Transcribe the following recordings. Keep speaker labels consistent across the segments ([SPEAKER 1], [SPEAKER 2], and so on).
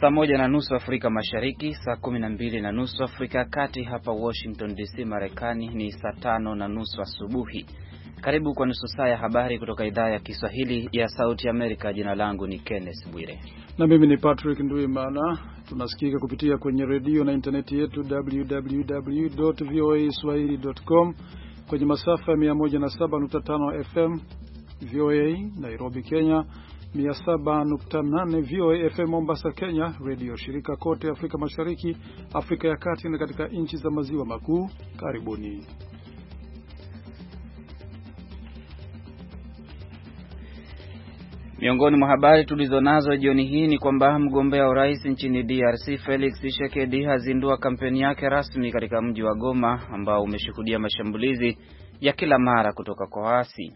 [SPEAKER 1] Saa 1:30 Afrika Mashariki, saa 12:30 Afrika ya Kati. Hapa Washington DC Marekani ni saa 5:30 asubuhi. Karibu kwa nusu saa ya habari kutoka idhaa ya Kiswahili ya Sauti Amerika. Jina langu ni Kenneth Bwire.
[SPEAKER 2] Na mimi ni Patrick Nduimana. Tunasikika kupitia kwenye redio na interneti yetu www.voaswahili.com, kwenye masafa ya 107.5 FM VOA Nairobi Kenya, 107.8 VOA FM Mombasa Kenya, radio shirika kote Afrika Mashariki, Afrika ya Kati na katika nchi za maziwa makuu. Karibuni.
[SPEAKER 1] Miongoni mwa habari tulizonazo jioni hii ni kwamba mgombea urais nchini DRC Felix Tshisekedi hazindua kampeni yake rasmi katika mji wa Goma ambao umeshuhudia mashambulizi ya kila mara kutoka kwa waasi.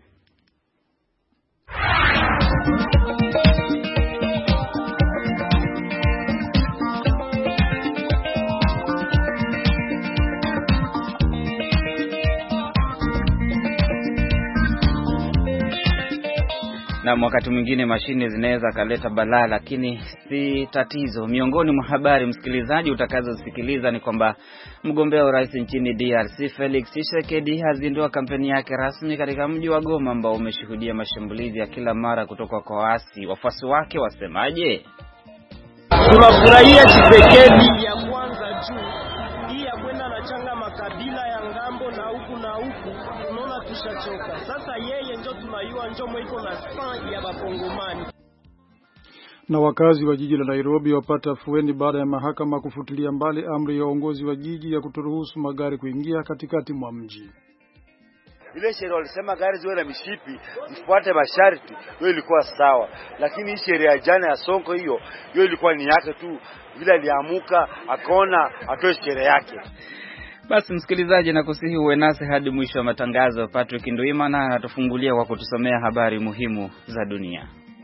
[SPEAKER 1] Na wakati mwingine mashine zinaweza kaleta balaa, lakini si tatizo. Miongoni mwa habari msikilizaji utakazosikiliza ni kwamba mgombea urais nchini DRC Felix Tshisekedi hazindua kampeni yake rasmi katika mji wa Goma ambao umeshuhudia mashambulizi ya kila mara kutoka kwa waasi. Wafuasi wake wasemaje?
[SPEAKER 3] Tunafurahia Tshisekedi ya kwanza juu hii ya kwenda na changa makabila ya ngambo na huku tunaona tushachoka. Sasa yeye ndio tunaiwa ndio mwiko na spam ya Bakongomani.
[SPEAKER 2] Na wakazi wa jiji la Nairobi wapata afueni baada ya mahakama kufutilia mbali amri ya uongozi wa jiji ya kutoruhusu magari kuingia katikati mwa mji.
[SPEAKER 4] Ile sheria walisema gari ziwe na mishipi zifuate masharti, hiyo ilikuwa sawa, lakini hii sheria jana ya Sonko hiyo ilikuwa ni yake tu, vile aliamuka akaona atoe sheria yake.
[SPEAKER 1] Basi msikilizaji, nakusihi uwe nasi hadi mwisho wa matangazo. Patrick Nduimana anatufungulia kwa kutusomea habari muhimu za dunia.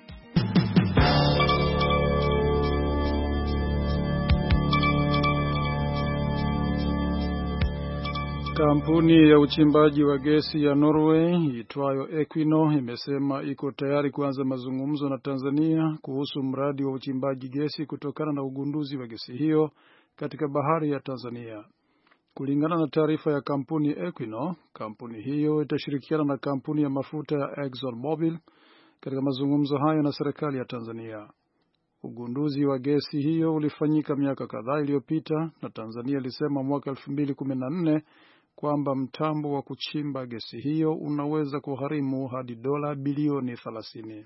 [SPEAKER 2] Kampuni ya uchimbaji wa gesi ya Norway itwayo Equinor imesema iko tayari kuanza mazungumzo na Tanzania kuhusu mradi wa uchimbaji gesi kutokana na ugunduzi wa gesi hiyo katika bahari ya Tanzania. Kulingana na taarifa ya kampuni Equinor, kampuni hiyo itashirikiana na kampuni ya mafuta ya ExxonMobil katika mazungumzo hayo na serikali ya Tanzania. Ugunduzi wa gesi hiyo ulifanyika miaka kadhaa iliyopita na Tanzania ilisema mwaka 2014 kwamba mtambo wa kuchimba gesi hiyo unaweza kugharimu hadi dola bilioni 30.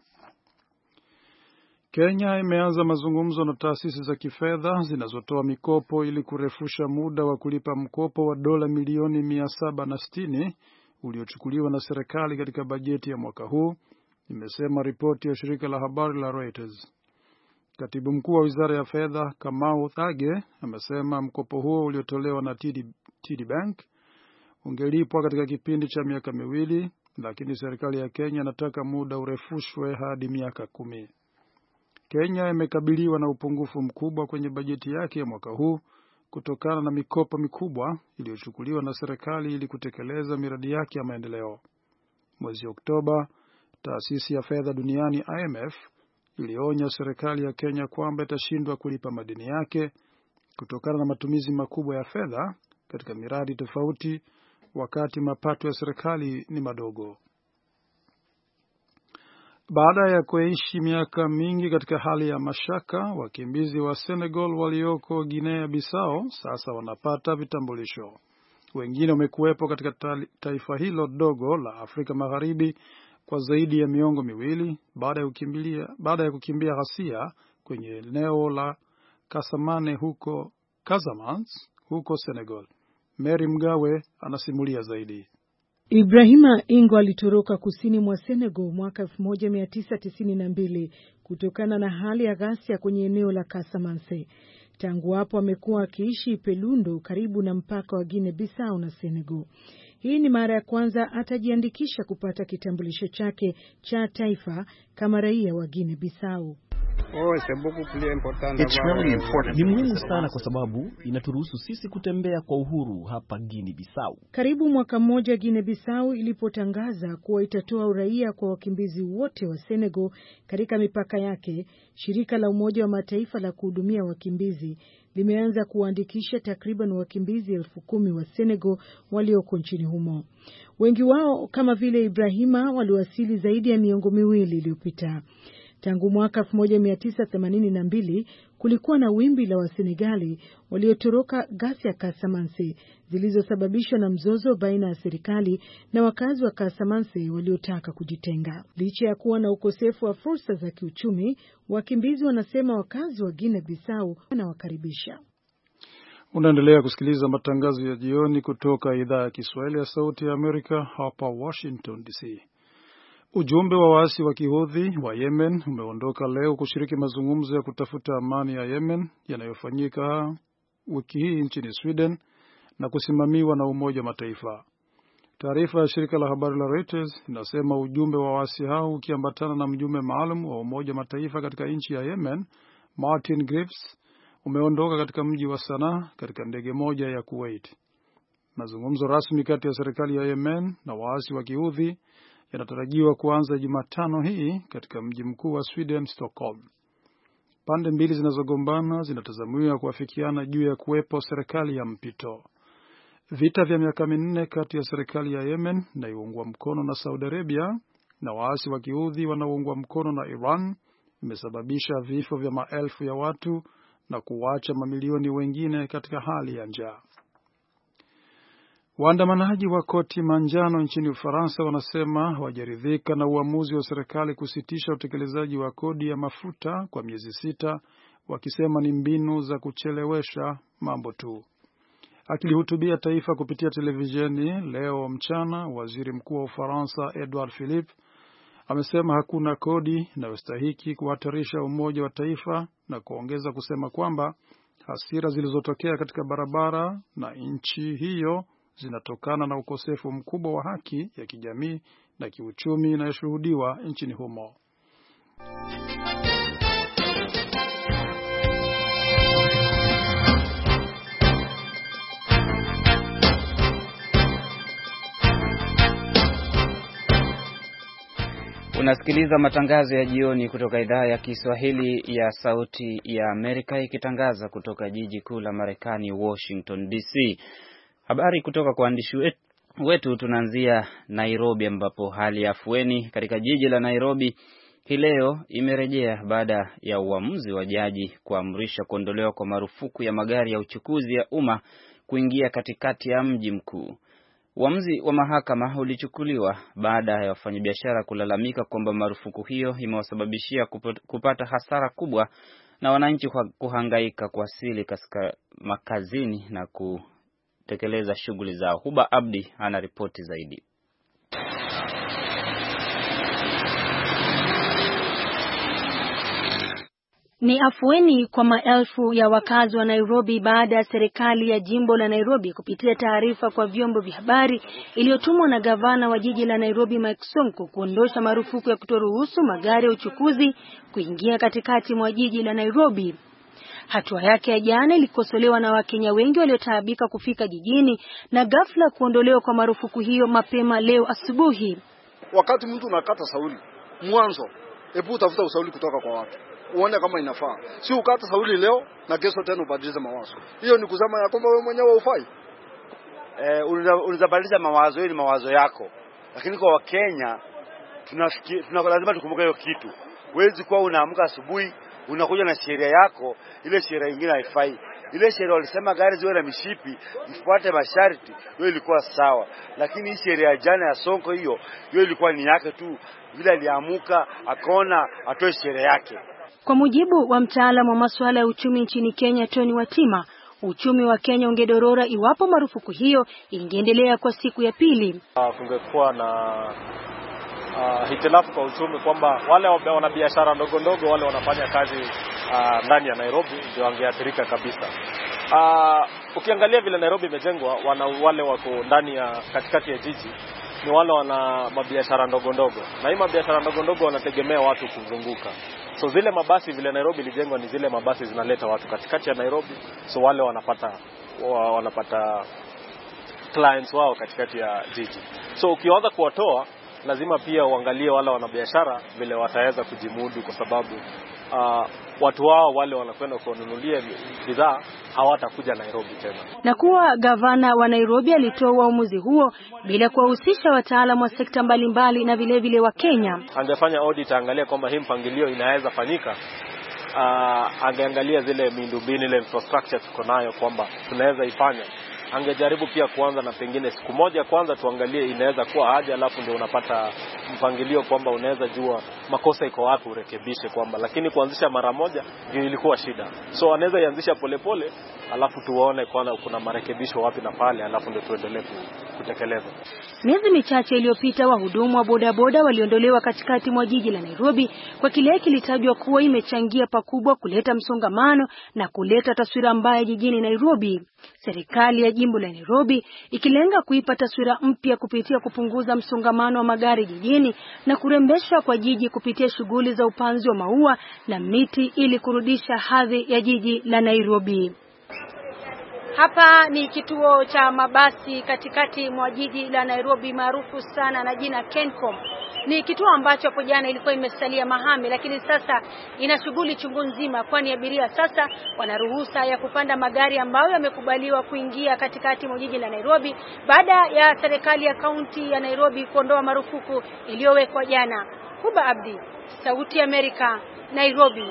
[SPEAKER 2] Kenya imeanza mazungumzo na taasisi za kifedha zinazotoa mikopo ili kurefusha muda wa kulipa mkopo wa dola milioni 760 uliochukuliwa na serikali katika bajeti ya mwaka huu, imesema ripoti ya shirika la habari la Reuters. Katibu mkuu wa Wizara ya Fedha Kamau Thage amesema mkopo huo uliotolewa na TD Bank ungelipwa katika kipindi cha miaka 2, lakini serikali ya Kenya inataka muda urefushwe hadi miaka 10. Kenya imekabiliwa na upungufu mkubwa kwenye bajeti yake ya mwaka huu kutokana na mikopo mikubwa iliyochukuliwa na serikali ili kutekeleza miradi yake ya maendeleo. Mwezi Oktoba, taasisi ya fedha duniani IMF ilionya serikali ya Kenya kwamba itashindwa kulipa madeni yake kutokana na matumizi makubwa ya fedha katika miradi tofauti wakati mapato ya serikali ni madogo. Baada ya kuishi miaka mingi katika hali ya mashaka, wakimbizi wa Senegal walioko Guinea Bissau sasa wanapata vitambulisho. Wengine wamekuwepo katika taifa hilo dogo la Afrika Magharibi kwa zaidi ya miongo miwili baada ya kukimbia ghasia kwenye eneo la Casamance huko Senegal. Mary Mgawe anasimulia zaidi.
[SPEAKER 5] Ibrahima Ingo alitoroka kusini mwa Senegal mwaka 1992 kutokana na hali ya ghasia kwenye eneo la Casamance. Tangu hapo amekuwa akiishi Pelundo karibu na mpaka wa Guinea Bissau na Senegal. Hii ni mara ya kwanza atajiandikisha kupata kitambulisho chake cha taifa kama raia wa Guinea Bissau.
[SPEAKER 6] Ni muhimu sana kwa sababu inaturuhusu sisi kutembea kwa uhuru hapa Guinea-Bissau.
[SPEAKER 5] Karibu mwaka mmoja Guinea-Bissau ilipotangaza kuwa itatoa uraia kwa wakimbizi wote wa Senegal katika mipaka yake, shirika la Umoja wa Mataifa la kuhudumia wakimbizi limeanza kuandikisha takriban wakimbizi 10,000 wa Senegal walioko nchini humo. Wengi wao kama vile Ibrahima waliwasili zaidi ya miongo miwili iliyopita. Tangu mwaka 1982 kulikuwa na wimbi la Wasenegali waliotoroka ghasia ya Casamance zilizosababishwa na mzozo baina ya serikali na wakazi wa Casamance waliotaka kujitenga. Licha ya kuwa na ukosefu wa fursa za kiuchumi, wakimbizi wanasema wakazi wa Guinea-Bissau wanawakaribisha.
[SPEAKER 2] Unaendelea kusikiliza matangazo ya jioni kutoka idhaa ya Kiswahili ya Sauti ya Amerika hapa Washington DC. Ujumbe wa waasi wa Kihouthi wa Yemen umeondoka leo kushiriki mazungumzo ya kutafuta amani ya Yemen yanayofanyika wiki hii nchini Sweden na kusimamiwa na Umoja wa Mataifa. Taarifa ya shirika la habari la Reuters inasema ujumbe wa waasi hao ukiambatana na mjumbe maalum wa Umoja wa Mataifa katika nchi ya Yemen, Martin Griffiths, umeondoka katika mji wa Sanaa katika ndege moja ya Kuwait. Mazungumzo rasmi kati ya serikali ya Yemen na waasi wa Kihouthi yanatarajiwa kuanza Jumatano hii katika mji mkuu wa Sweden, Stockholm. Pande mbili zinazogombana zinatazamiwa kuafikiana juu ya kuwepo serikali ya mpito. Vita vya miaka 4 kati ya serikali ya Yemen inayoungwa mkono na Saudi Arabia na waasi wa Kihouthi wanaoungwa mkono na Iran imesababisha vifo vya maelfu ya watu na kuacha mamilioni wengine katika hali ya njaa. Waandamanaji wa koti manjano nchini Ufaransa wanasema hawajaridhika na uamuzi wa serikali kusitisha utekelezaji wa kodi ya mafuta kwa miezi 6, wakisema ni mbinu za kuchelewesha mambo tu. Akilihutubia taifa kupitia televisheni leo mchana, waziri mkuu wa Ufaransa Edouard Philippe amesema hakuna kodi inayostahiki kuhatarisha umoja wa taifa na kuongeza kusema kwamba hasira zilizotokea katika barabara na nchi hiyo zinatokana na ukosefu mkubwa wa haki ya kijamii na kiuchumi inayoshuhudiwa nchini humo.
[SPEAKER 1] Unasikiliza matangazo ya jioni kutoka idhaa ya Kiswahili ya Sauti ya Amerika ikitangaza kutoka jiji kuu la Marekani, Washington DC. Habari kutoka kwa waandishi wetu, tunaanzia Nairobi ambapo hali ya afueni katika jiji la Nairobi hii leo imerejea baada ya uamuzi wa jaji kuamrisha kuondolewa kwa marufuku ya magari ya uchukuzi ya umma kuingia katikati ya mji mkuu. Uamuzi wa mahakama ulichukuliwa baada ya wafanyabiashara kulalamika kwamba marufuku hiyo imewasababishia kupata hasara kubwa na wananchi kuhangaika kuwasili katika makazini na kutekeleza shughuli zao. Huba Abdi ana ripoti zaidi.
[SPEAKER 7] Ni afueni kwa maelfu ya wakazi wa Nairobi baada ya serikali ya jimbo la Nairobi kupitia taarifa kwa vyombo vya habari iliyotumwa na gavana wa jiji la Nairobi Mike Sonko kuondosha marufuku ya kutoruhusu magari ya uchukuzi kuingia katikati mwa jiji la Nairobi. Hatua yake ya jana ilikosolewa na Wakenya wengi waliotaabika kufika jijini na ghafla kuondolewa kwa marufuku hiyo mapema leo asubuhi.
[SPEAKER 8] Wakati mtu unakata sauli mwanzo, hebu utafuta usauli kutoka kwa watu, uone kama inafaa. Si ukata sauli leo na kesho tena ubadilishe mawazo. Hiyo ni kusema ya kwamba wewe mwenyewe hufai.
[SPEAKER 4] Unabadilisha mawazo, hiyo ni mawazo yako. Lakini kwa Wakenya lazima tukumbuke hiyo kitu. Huwezi kuwa unaamka asubuhi unakuja na sheria yako, ile sheria nyingine haifai. Ile sheria walisema gari ziwe na mishipi, ifuate masharti, hiyo ilikuwa sawa. Lakini hii sheria jana ya Sonko hiyo ilikuwa ni yake tu, vile aliamuka akaona atoe sheria yake.
[SPEAKER 7] Kwa mujibu wa mtaalamu wa masuala ya uchumi nchini Kenya Tony Watima, uchumi wa Kenya ungedorora iwapo marufuku hiyo ingeendelea kwa siku ya pili.
[SPEAKER 9] Kungekuwa na hitilafu kwa uchumi kwamba wale wanabiashara ndogo ndogo wale wanafanya kazi ndani ya Nairobi ndio wangeathirika kabisa. Ukiangalia vile Nairobi imejengwa, wale wako ndani ya katikati ya jiji ni wale wana mabiashara ndogo ndogo, na hii mabiashara ndogo ndogo wanategemea watu kuzunguka. So zile mabasi vile Nairobi ilijengwa ni zile mabasi zinaleta watu katikati ya Nairobi, so wale wanapata clients wao katikati ya jiji. So ukianza kuwatoa lazima pia uangalie wale wanabiashara vile wataweza kujimudu, kwa sababu watu wao wale wanakwenda kununulia bidhaa hawatakuja Nairobi tena.
[SPEAKER 7] Na kuwa gavana wa Nairobi alitoa uamuzi huo bila kuwahusisha wataalamu wa sekta mbalimbali na vile vile wa Kenya.
[SPEAKER 9] Angefanya audit, angalia kwamba hii mpangilio inaweza fanyika. Angeangalia zile miundombinu, ile infrastructure tuko nayo kwamba tunaweza ifanya. Angejaribu pia kuanza na pengine siku moja kwanza tuangalie inaweza kuwa haja, alafu ndio unapata mpangilio kwamba unaweza jua makosa iko wapi urekebishe kwamba, lakini kuanzisha mara moja ndio ilikuwa shida. So anaweza ianzisha polepole, alafu tuone kuna marekebisho wapi na pale, alafu ndio tuendelee kutekeleza.
[SPEAKER 7] Miezi michache iliyopita wahudumu wa bodaboda waliondolewa katikati mwa jiji la Nairobi kwa kile kilitajwa kuwa imechangia pakubwa kuleta msongamano na kuleta taswira mbaya jijini Nairobi. Serikali ya jimbo la Nairobi ikilenga kuipa taswira mpya kupitia kupunguza msongamano wa magari jijini na kurembesha kwa jiji kupitia shughuli za upanzi wa maua na miti ili kurudisha hadhi ya jiji la Nairobi. Hapa ni kituo cha mabasi katikati mwa jiji la Nairobi maarufu sana na jina Kencom. Ni kituo ambacho hapo jana ilikuwa imesalia mahame, lakini sasa ina shughuli chungu nzima, kwani abiria sasa wana ruhusa ya kupanda magari ambayo yamekubaliwa kuingia katikati mwa jiji la Nairobi baada ya serikali ya kaunti ya Nairobi kuondoa marufuku iliyowekwa jana. Huba Abdi, Sauti ya Amerika, Nairobi.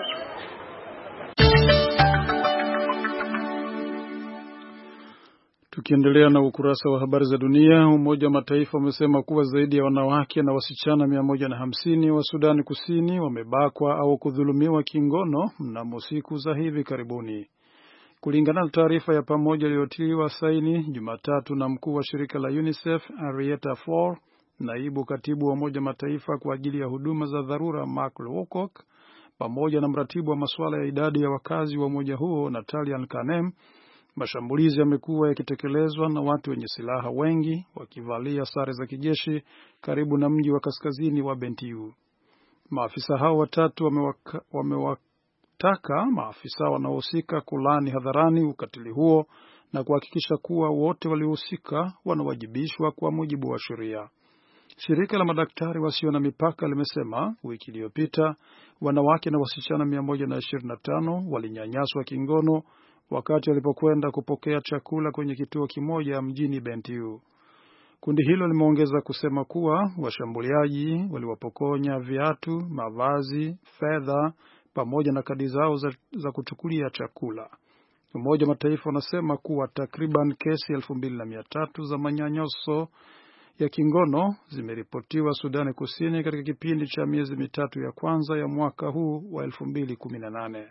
[SPEAKER 2] Tukiendelea na ukurasa wa habari za dunia, Umoja wa Mataifa umesema kuwa zaidi ya wanawake na wasichana 150 wa Sudani Kusini wamebakwa au kudhulumiwa kingono mnamo siku za hivi karibuni. Kulingana na taarifa ya pamoja iliyotiliwa saini Jumatatu na mkuu wa shirika la UNICEF Henrietta Fore, naibu katibu wa Umoja wa Mataifa kwa ajili ya huduma za dharura Mark Lowcock, pamoja na mratibu wa masuala ya idadi ya wakazi wa umoja huo Natalia Kanem, mashambulizi yamekuwa yakitekelezwa na watu wenye silaha, wengi wakivalia sare za kijeshi karibu na mji wa kaskazini wa Bentiu. Maafisa hao watatu wamewataka maafisa wanaohusika kulani hadharani ukatili huo na kuhakikisha kuwa wote waliohusika wanawajibishwa kwa mujibu wa sheria. Shirika la madaktari wasio na mipaka limesema wiki iliyopita wanawake na wasichana 125 walinyanyaswa kingono wakati walipokwenda kupokea chakula kwenye kituo kimoja mjini Bentiu. Kundi hilo limeongeza kusema kuwa washambuliaji waliwapokonya viatu, mavazi, fedha pamoja na kadi zao za kuchukulia chakula. Umoja wa Mataifa unasema kuwa takriban kesi 2300 za manyanyaso ya kingono zimeripotiwa Sudani Kusini katika kipindi cha miezi mitatu ya kwanza ya mwaka huu wa 2018.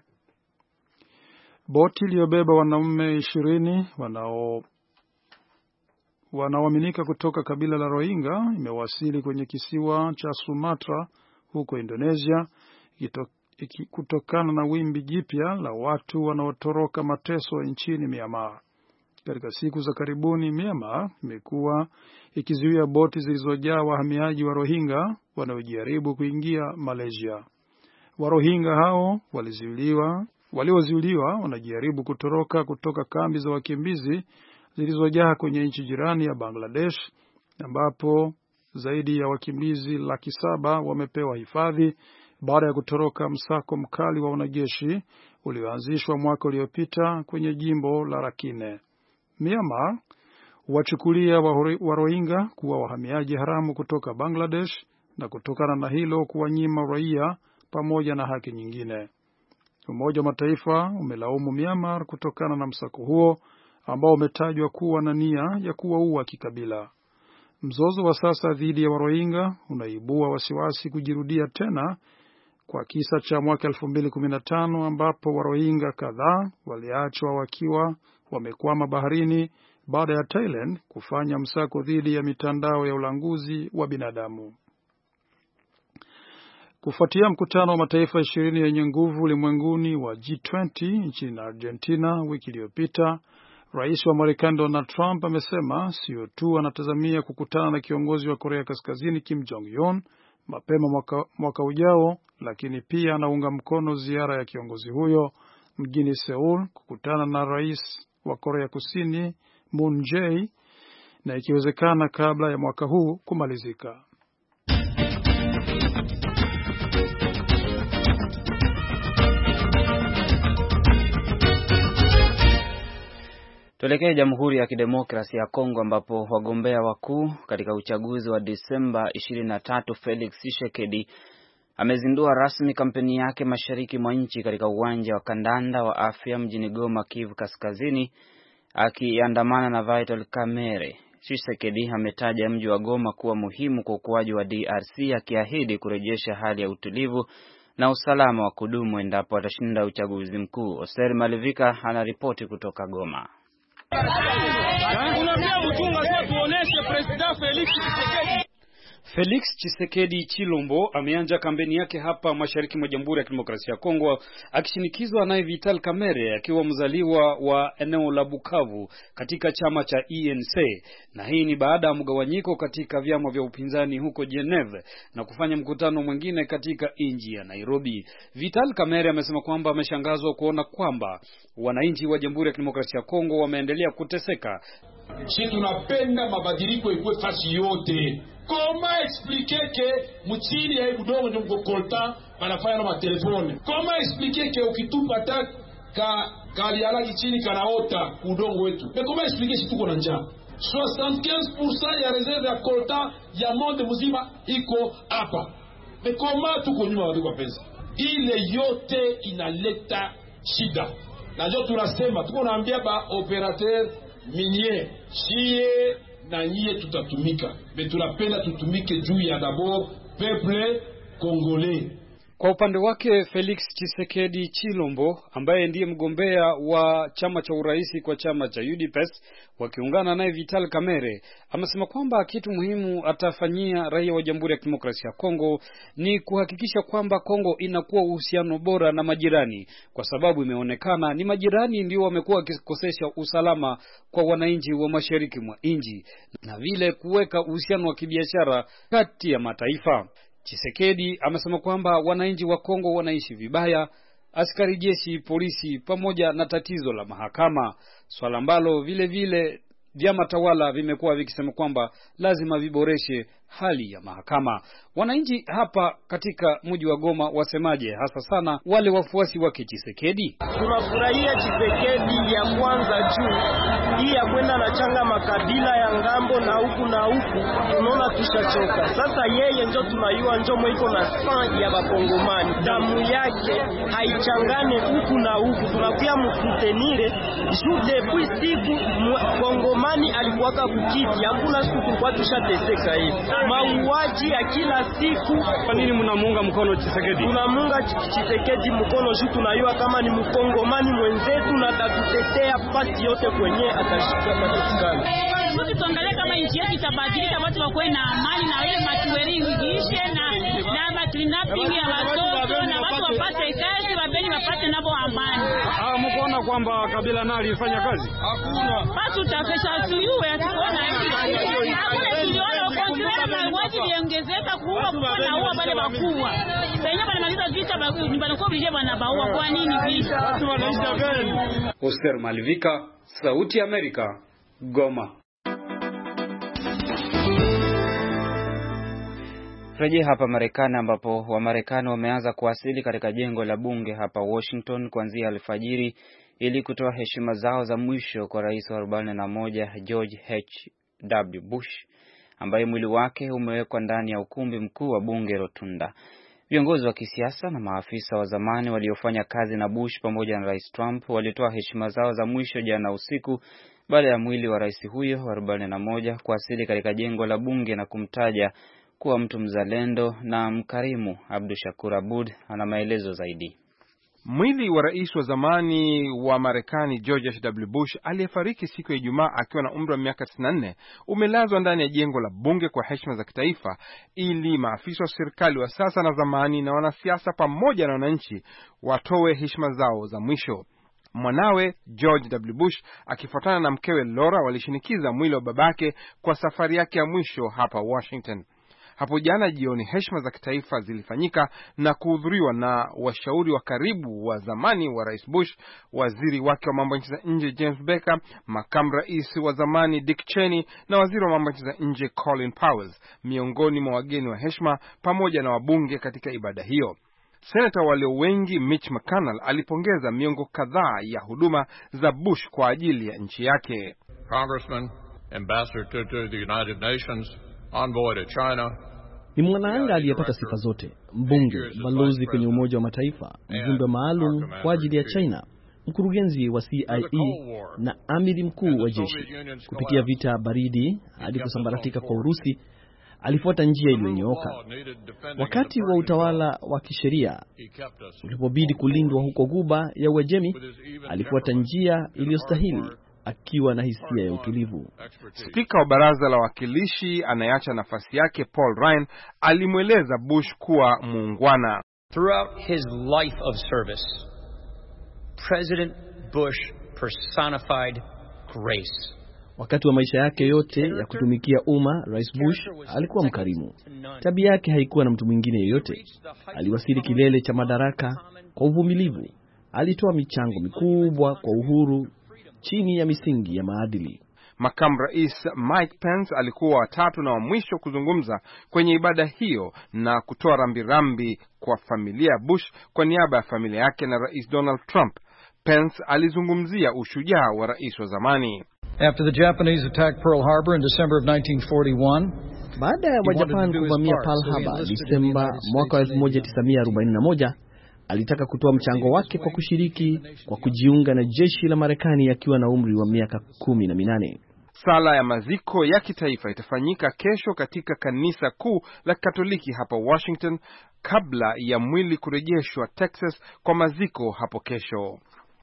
[SPEAKER 2] Boti iliyobeba wanaume 20 wanaoaminika kutoka kabila la Rohingya imewasili kwenye kisiwa cha Sumatra huko Indonesia kutokana na wimbi jipya la watu wanaotoroka mateso nchini Myanmar. Katika siku za karibuni, Myanmar imekuwa ikizuia boti zilizojaa wahamiaji wa Rohingya wanaojaribu kuingia Malaysia. Warohingya hao waliozuiliwa wanajaribu kutoroka kutoka kambi za wakimbizi zilizojaa kwenye nchi jirani ya Bangladesh, ambapo zaidi ya wakimbizi 700,000 wamepewa hifadhi baada ya kutoroka msako mkali wa wanajeshi ulioanzishwa mwaka uliopita kwenye jimbo la Rakhine. Myanmar wachukulia Warohingya kuwa wahamiaji haramu kutoka Bangladesh na kutokana na hilo kuwanyima raia pamoja na haki nyingine. Umoja wa Mataifa umelaumu Myanmar kutokana na msako huo ambao umetajwa kuwa na nia ya kuwaua kikabila. Mzozo wa sasa dhidi ya Warohingya unaibua wasiwasi kujirudia tena kwa kisa cha mwaka 2015 ambapo Warohingya kadhaa waliachwa wakiwa wamekwama baharini baada ya Thailand kufanya msako dhidi ya mitandao ya ulanguzi wa binadamu. Kufuatia mkutano wa mataifa 20 yenye nguvu ulimwenguni wa G20 nchini Argentina wiki iliyopita, Rais wa Marekani Donald Trump amesema sio tu anatazamia kukutana na kiongozi wa Korea Kaskazini Kim Jong-un mapema mwaka ujao, lakini pia anaunga mkono ziara ya kiongozi huyo mjini Seoul kukutana na rais wa Korea Kusini Moon Jae, na ikiwezekana kabla ya mwaka huu kumalizika.
[SPEAKER 1] Tuelekee Jamhuri ya Kidemokrasia ya Kongo ambapo wagombea wakuu katika uchaguzi wa Disemba 23 Felix Tshisekedi amezindua rasmi kampeni yake mashariki mwa nchi katika uwanja wa kandanda wa Afya mjini Goma, Kivu Kaskazini, akiandamana na Vital Kamerhe. Tshisekedi ametaja mji wa Goma kuwa muhimu kwa ukuaji wa DRC, akiahidi kurejesha hali ya utulivu na usalama wa kudumu endapo atashinda uchaguzi mkuu. Oser Malivika anaripoti kutoka Goma.
[SPEAKER 10] Felix Tshisekedi Chilombo ameanza kampeni yake hapa mashariki mwa Jamhuri ya Kidemokrasia ya Kongo akishinikizwa naye Vital Kamerhe akiwa mzaliwa wa eneo la Bukavu katika chama cha ENC, na hii ni baada ya mgawanyiko katika vyama vya upinzani huko Geneva na kufanya mkutano mwingine katika nchi ya Nairobi. Vital Kamerhe amesema kwamba ameshangazwa kuona kwamba wananchi wa Jamhuri ya Kidemokrasia ya Kongo wameendelea kuteseka.
[SPEAKER 11] Sisi tunapenda mabadiliko ikuwe fasi yote. Koma explique ke mchini ya budongo ndio mkokolta wanafanya na matelefoni. Koma explique ke ukitupa kaliala chini kanaota udongo wetu. Koma explique si tuko na njaa. 75% ya reserve ya kolta ya monde mzima iko hapa. Koma tuko nyuma watu kwa pesa. Ile yote inaleta shida. Na ndio tunasema tuko naambia ba operateur minier chie na nyie tutatumika. Tunapenda tutumike juu ya d'abord peuple congolais.
[SPEAKER 10] Kwa upande wake Felix Tshisekedi Chilombo ambaye ndiye mgombea wa chama cha uraisi kwa chama cha UDPS wakiungana naye Vital Kamerhe amesema kwamba kitu muhimu atafanyia raia wa Jamhuri ya Kidemokrasia ya Kongo ni kuhakikisha kwamba Kongo inakuwa uhusiano bora na majirani, kwa sababu imeonekana ni majirani ndio wamekuwa wakikosesha usalama kwa wananchi wa mashariki mwa nchi, na vile kuweka uhusiano wa kibiashara kati ya mataifa. Tshisekedi amesema kwamba wananchi wa Kongo wanaishi vibaya, askari jeshi, polisi pamoja na tatizo la mahakama, swala ambalo vile vile vyama tawala vimekuwa vikisema kwamba lazima viboreshe hali ya mahakama. Wananchi hapa katika mji wa Goma wasemaje, hasa sana wale wafuasi wake Tshisekedi?
[SPEAKER 3] Tunafurahia Tshisekedi ya kwanza juu hii ya kwenda na changa makabila ya ngambo na huku tunaona tushachoka. Sasa yeye ndio tunayua ndio mwiko na sang ya bakongomani, damu yake haichangane huku na huku, tunakuya mkutenire juu depuis siku kongomani alikuwaka kukiti, hakuna siku tulikuwa tushateseka hivi. Mauaji ya kila siku.
[SPEAKER 10] Kwa nini mnamuunga mkono Tshisekedi?
[SPEAKER 3] Tunamuunga Tshisekedi mkono juu tunayua kama ni mkongomani mwenzetu na atatutetea pasi yote kwenye atashika.
[SPEAKER 12] Sisi tuangalie kama nchi yetu itabadilika, watu wakuwe na amani na ile matuweri iishe na kidnapping ya watoto na watu wapate kazi, wabeni wapate nabo amani.
[SPEAKER 10] Mkoona kwamba Kabila nali alifanya kazi?
[SPEAKER 12] Hakuna. Basi utafesha tuyue atuona hivi. Hakuna tuliona kwa mauaji iliongezeka kuua na uwa wale wakubwa. Sasa wanamaliza vita nyumbani kwa vije wanabaua, kwa nini vita?
[SPEAKER 10] Watu wanaisha gani? Oster Malivika, Sauti ya Amerika, Goma.
[SPEAKER 1] Rejea hapa Marekani ambapo Wamarekani wameanza kuwasili katika jengo la bunge hapa Washington kuanzia alfajiri ili kutoa heshima zao za mwisho kwa rais wa 41 George H.W. Bush ambaye mwili wake umewekwa ndani ya ukumbi mkuu wa bunge Rotunda. Viongozi wa kisiasa na maafisa wa zamani waliofanya kazi na Bush pamoja na Rais Trump walitoa heshima zao za mwisho jana usiku baada ya mwili wa rais huyo wa 41 kuwasili katika jengo la bunge na kumtaja kuwa mtu mzalendo na mkarimu. Abdu Shakur Abud ana maelezo zaidi.
[SPEAKER 13] Mwili wa rais wa zamani wa Marekani George H.W. Bush aliyefariki siku ya Ijumaa akiwa na umri wa miaka 94 umelazwa ndani ya jengo la bunge kwa heshima za kitaifa ili maafisa wa serikali wa sasa na zamani na wanasiasa pamoja na wananchi watoe heshima zao za mwisho. Mwanawe George W. Bush akifuatana na mkewe Laura walishinikiza mwili wa babake kwa safari yake ya mwisho hapa Washington. Hapo jana jioni heshima za kitaifa zilifanyika na kuhudhuriwa na washauri wa karibu wa zamani wa Rais Bush, waziri wake wa mambo ya nchi za nje James Baker, makamu rais wa zamani Dick Cheney na waziri wa mambo ya nchi za nje Colin Powell, miongoni mwa wageni wa heshima pamoja na wabunge katika ibada hiyo. Senator walio wengi Mitch McConnell alipongeza miongo kadhaa ya huduma za Bush kwa ajili ya nchi yake.
[SPEAKER 14] Congressman, Ambassador to the United Nations, Envoy to China.
[SPEAKER 6] Ni mwanaanga aliyepata sifa zote: mbunge, balozi kwenye Umoja wa Mataifa, mjumbe maalum kwa ajili ya China, mkurugenzi wa CIA na amiri mkuu wa jeshi. Kupitia vita baridi hadi kusambaratika kwa Urusi, alifuata njia iliyonyooka. Wakati wa utawala wa kisheria ulipobidi kulindwa huko Ghuba ya Uajemi, alifuata njia iliyostahili akiwa na hisia ya utulivu.
[SPEAKER 13] Spika wa baraza la wawakilishi anayeacha nafasi yake Paul Ryan alimweleza Bush kuwa muungwana.
[SPEAKER 15] Throughout his life of service, President Bush personified grace.
[SPEAKER 6] Wakati wa maisha yake yote ya kutumikia umma, Rais Bush alikuwa mkarimu. Tabia yake haikuwa na mtu mwingine yeyote. Aliwasili kilele cha madaraka kwa uvumilivu. Alitoa michango mikubwa kwa uhuru chini ya misingi ya maadili.
[SPEAKER 13] Makamu rais Mike Pence alikuwa watatu na wa mwisho kuzungumza kwenye ibada hiyo na kutoa rambirambi kwa familia ya Bush kwa niaba ya familia yake na Rais Donald Trump. Pence alizungumzia ushujaa wa rais wa zamani.
[SPEAKER 16] After the Japanese attacked Pearl Harbor in December of 1941,
[SPEAKER 6] baada ya Japan kuvamia Pearl Harbor Disemba mwaka 1941, alitaka kutoa mchango wake kwa kushiriki kwa kujiunga na jeshi la Marekani akiwa na umri wa miaka 18.
[SPEAKER 13] Sala ya maziko ya kitaifa itafanyika kesho katika kanisa kuu la Katoliki hapa Washington kabla ya mwili kurejeshwa Texas kwa maziko hapo kesho.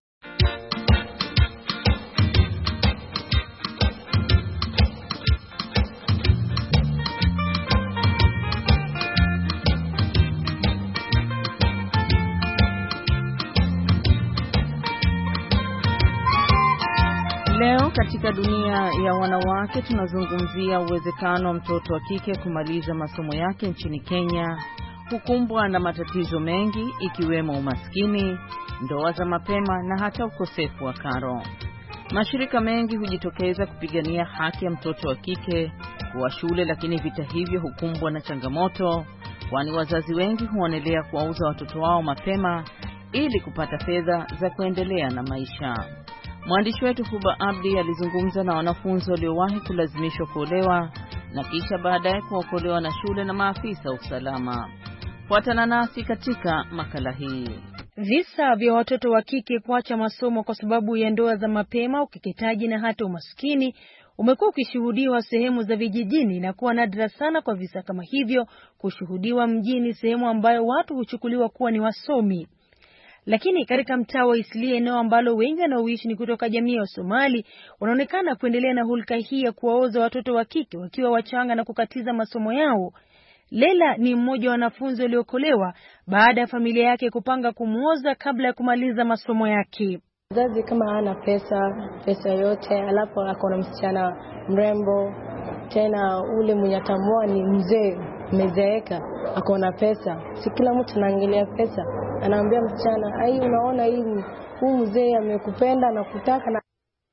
[SPEAKER 5] Leo katika dunia ya wanawake tunazungumzia uwezekano wa mtoto wa kike kumaliza masomo yake nchini Kenya, hukumbwa na matatizo mengi ikiwemo umaskini, ndoa za mapema na hata ukosefu wa karo. Mashirika mengi hujitokeza kupigania haki ya mtoto wa kike kuwa shule, lakini vita hivyo hukumbwa na changamoto, kwani wazazi wengi huonelea kuwauza watoto wao mapema ili kupata fedha za kuendelea na maisha. Mwandishi wetu Huba Abdi alizungumza na wanafunzi waliowahi kulazimishwa kuolewa na kisha baadaye kuokolewa na shule na maafisa wa usalama. Fuatana nasi katika makala hii. Visa vya watoto wa kike kuacha masomo kwa sababu ya ndoa za mapema, ukeketaji na hata umaskini umekuwa ukishuhudiwa sehemu za vijijini na kuwa nadra sana kwa visa kama hivyo kushuhudiwa mjini, sehemu ambayo watu huchukuliwa kuwa ni wasomi. Lakini katika mtaa wa Isli, eneo ambalo wengi wanaoishi ni kutoka jamii ya Somali, wanaonekana kuendelea na hulka hii ya kuwaoza watoto wa kike wakiwa wachanga na kukatiza masomo yao. Lela ni mmoja wa wanafunzi waliokolewa baada ya familia yake kupanga kumuoza kabla ya kumaliza masomo yake.
[SPEAKER 17] Mzazi kama hana pesa yote, alafu akona msichana mrembo, tena ule mwenye atamwoa ni mzee mezeeka, akona pesa. Si kila mtu anaangalia pesa. Anaambia msichana, "Ai, unaona huu mzee amekupenda na kutaka na."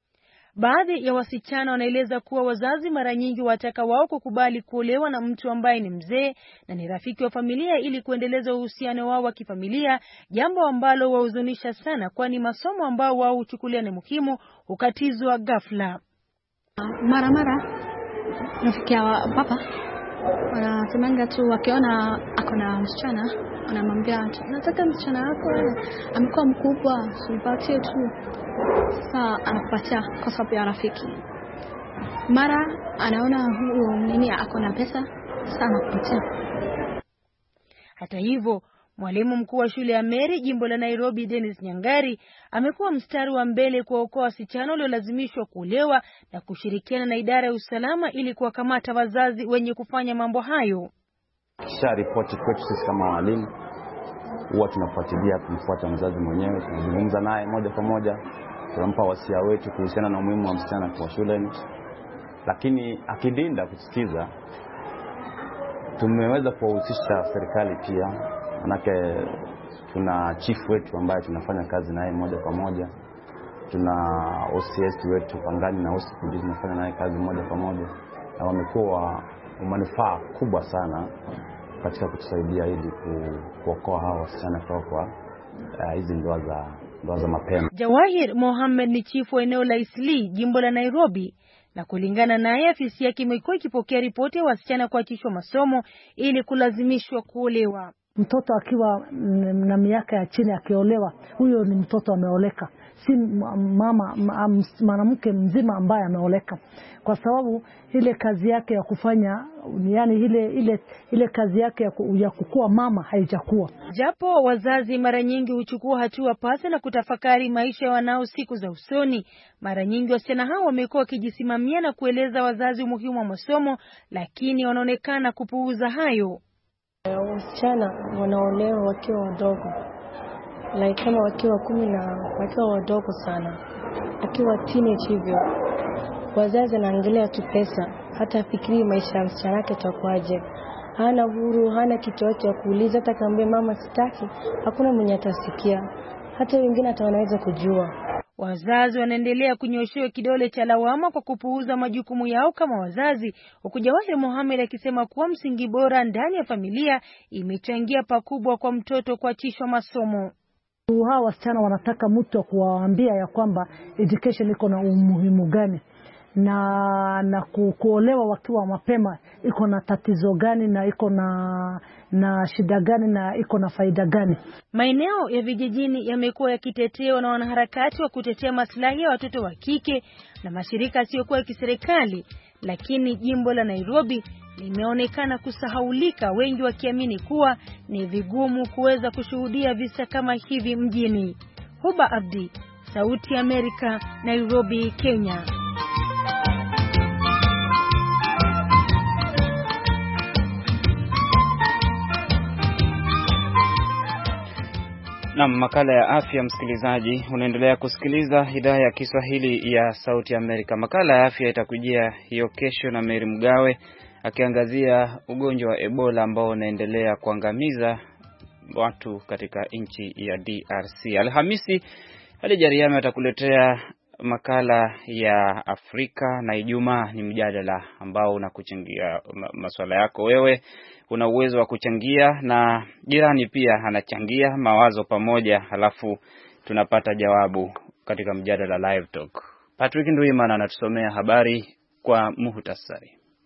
[SPEAKER 17] Baadhi ya wasichana wanaeleza kuwa wazazi mara nyingi wataka wao kukubali kuolewa na mtu ambaye ni mzee na ni rafiki wa familia ili kuendeleza uhusiano wao wa kifamilia, jambo ambalo wahuzunisha sana, kwani masomo ambao wao huchukulia ni muhimu hukatizwa ghafla.
[SPEAKER 18] Mara rafiki wa papa wanasemanga tu wakiona akona msichana, wanamwambia nataka msichana wako amekuwa mkubwa, usipatie tu. Sasa anakupatia kwa sababu ya rafiki. Mara anaona huyo nini akona pesa, sasa anakupatia. Hata hivyo, mwalimu mkuu wa shule ya Mary jimbo la Nairobi, Dennis Nyangari, amekuwa mstari wa mbele kuwaokoa wasichana waliolazimishwa kuolewa na kushirikiana na idara ya usalama ili kuwakamata wazazi wenye kufanya mambo hayo.
[SPEAKER 19] Kisha ripoti kwetu sisi kama walimu, huwa tunafuatilia, kumfuata mzazi mwenyewe, tunazungumza naye moja kwa moja, tunampa wasia wetu kuhusiana na umuhimu wa msichana kwa shuleni. Lakini akidinda kusikiza, tumeweza kuwahusisha serikali pia, manake tuna chief wetu ambaye tunafanya kazi naye moja kwa moja, tuna OCS wetu Pangani na OCPD tunafanya naye kazi moja kwa moja, na wamekuwa manufaa kubwa sana katika kutusaidia ili kuokoa hawa wasichana kutoka kwa hizi ndoa za mapema.
[SPEAKER 7] Jawahir Mohammed ni chifu wa eneo la Eastleigh, jimbo la Nairobi, na kulingana naye afisi yake imekuwa ikipokea ripoti ya wasichana kuachishwa masomo ili kulazimishwa kuolewa.
[SPEAKER 20] Mtoto akiwa na miaka ya chini akiolewa, huyo ni mtoto ameoleka, si mwanamke mzima ambaye ameoleka, kwa sababu ile kazi yake ya kufanya, yani ile kazi yake ya kukua mama haijakuwa.
[SPEAKER 7] Japo wazazi mara nyingi huchukua hatua pasi na kutafakari maisha ya wanao siku za usoni, mara nyingi wasichana hao wamekuwa wakijisimamia na kueleza wazazi umuhimu wa masomo, lakini wanaonekana kupuuza hayo.
[SPEAKER 17] Wasichana wanaolewa wakiwa wadogo, kama wakiwa 10 na wakiwa wadogo sana, akiwa teenage hivyo. Wazazi wanaangalia tu pesa, hata fikiri maisha ya msichana yake itakuwaje. Hana huru, hana kitu chochote ya kuuliza, hata kaambia mama sitaki, hakuna mwenye atasikia, hata wengine hata wanaweza kujua.
[SPEAKER 7] Wazazi wanaendelea kunyoshewa kidole cha lawama kwa kupuuza majukumu yao kama wazazi, huku Jawahir Mohammed akisema kuwa msingi bora ndani ya familia imechangia pakubwa kwa mtoto kuachishwa masomo.
[SPEAKER 20] Hawa wasichana wanataka mtu kuwaambia ya kwamba education iko na umuhimu gani, na kuolewa wakiwa mapema iko na tatizo gani, na iko na shida gani, na iko na faida gani.
[SPEAKER 7] Maeneo ya vijijini yamekuwa yakitetewa na wanaharakati wa kutetea maslahi ya watoto wa kike na mashirika yasiyokuwa ya kiserikali, lakini jimbo la Nairobi limeonekana kusahaulika, wengi wakiamini kuwa ni vigumu kuweza kushuhudia visa kama hivi mjini. Huba Abdi, Sauti ya Amerika, Nairobi, Kenya.
[SPEAKER 1] Na makala ya afya, msikilizaji, unaendelea kusikiliza idhaa ya Kiswahili ya Sauti ya Amerika. Makala ya afya itakujia hiyo kesho na Mary Mgawe akiangazia ugonjwa wa Ebola ambao unaendelea kuangamiza watu katika nchi ya DRC. Alhamisi Hadija Riami atakuletea makala ya Afrika, na Ijumaa ni mjadala ambao unakuchangia masuala yako wewe. Una uwezo wa kuchangia na jirani pia anachangia mawazo pamoja, halafu tunapata jawabu katika mjadala live talk. Patrick Nduimana anatusomea habari kwa muhtasari.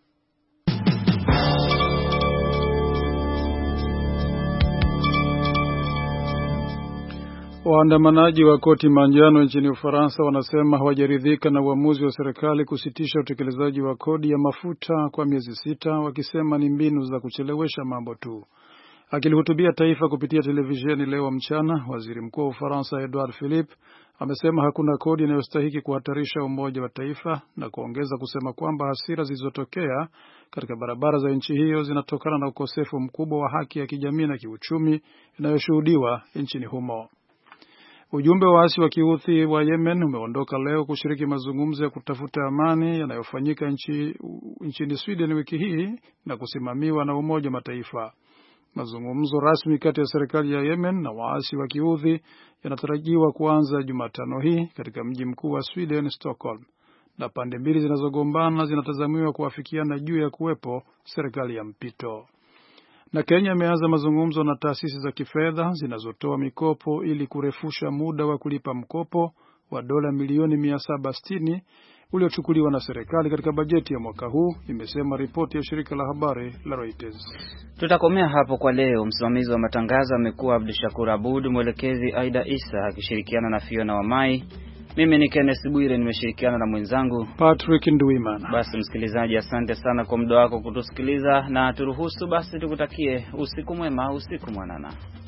[SPEAKER 2] Waandamanaji wa koti manjano nchini Ufaransa wanasema hawajaridhika na uamuzi wa serikali kusitisha utekelezaji wa kodi ya mafuta kwa miezi 6, wakisema ni mbinu za kuchelewesha mambo tu. Akilihutubia taifa kupitia televisheni leo mchana, waziri mkuu wa Ufaransa Edouard Philippe amesema hakuna kodi inayostahili kuhatarisha umoja wa taifa, na kuongeza kusema kwamba hasira zilizotokea katika barabara za nchi hiyo zinatokana na ukosefu mkubwa wa haki ya kijamii na kiuchumi inayoshuhudiwa nchini humo. Ujumbe wa waasi wa Kihuthi wa Yemen umeondoka leo kushiriki mazungumzo ya kutafuta amani yanayofanyika nchini Sweden wiki hii na kusimamiwa na Umoja wa Mataifa. Mazungumzo rasmi kati ya serikali ya Yemen na waasi wa Kihuthi yanatarajiwa kuanza Jumatano hii katika mji mkuu wa Sweden, Stockholm, na pande mbili zinazogombana zinatazamiwa kuafikiana juu ya kuwepo serikali ya mpito. Na Kenya imeanza mazungumzo na taasisi za kifedha zinazotoa mikopo ili kurefusha muda wa kulipa mkopo wa dola milioni 760 uliochukuliwa na serikali katika bajeti ya mwaka huu, imesema ripoti ya shirika la habari la Reuters.
[SPEAKER 1] Tutakomea hapo kwa leo. Msimamizi wa matangazo amekuwa Abdushakur Abud, mwelekezi Aida Isa akishirikiana na Fiona Wamai. Mimi ni Kenneth Bwire, nimeshirikiana na mwenzangu
[SPEAKER 2] Patrick Nduimana.
[SPEAKER 1] Basi msikilizaji, asante sana kwa muda wako kutusikiliza, na turuhusu basi tukutakie usiku mwema, usiku mwanana.